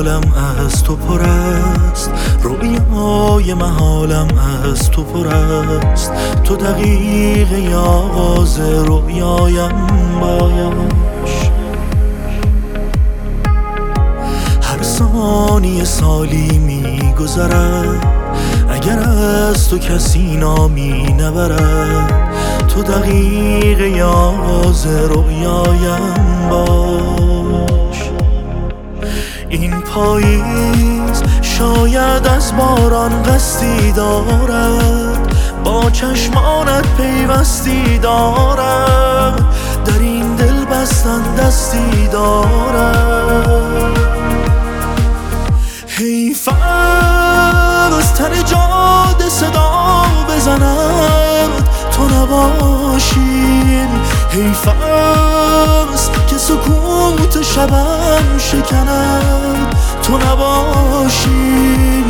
عالم از تو پر است، رویای محالم از تو پر است. تو دقیقه آغاز رویایم باش، هر ثانیه سالی میگذرد اگر از تو کسی نامی نبرد. تو دقیقه آغاز رویایم باش. این پاییز شاید از باران قصدی دارد، با چشمانت پیوستی دارد، در این دل بستن دستی دارد. حیف از تن جاده صدا بزند تو نباشی، حیف است که سکوت شبم شکند تو نباشی.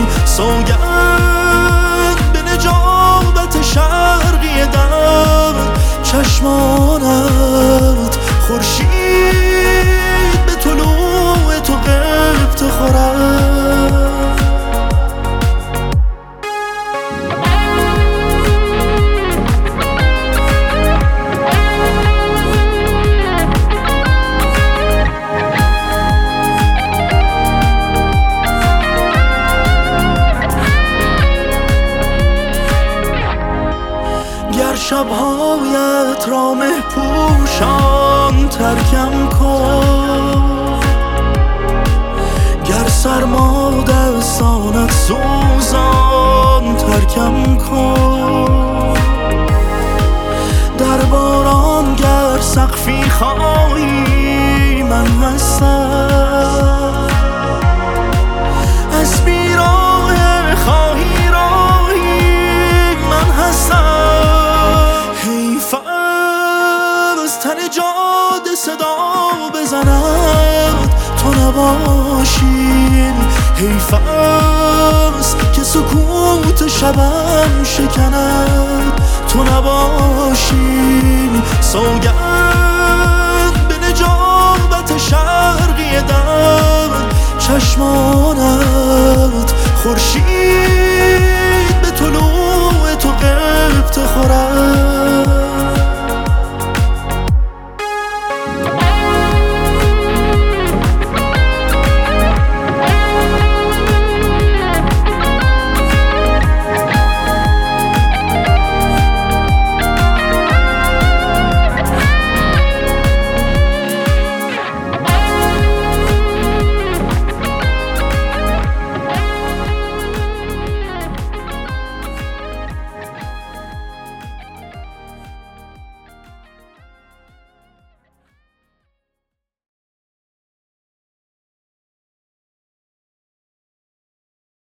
سوگند به نجابت شرقی دم چشمانت، خورشید به طلوع تو قبط خورد. شبهایت را مه پوشان ترکم کن، گر سرما دستانت سوزان ترکم کن. در باران گر سقفی خواهی من هستم، از بیراه خواهی راهی من هستم. تن جاده صدا بزند تو نباشی، حیف است که سکوت شبم شکند تو نباشی. سوگند به نجابت شرقی دم چشمانت، خورشید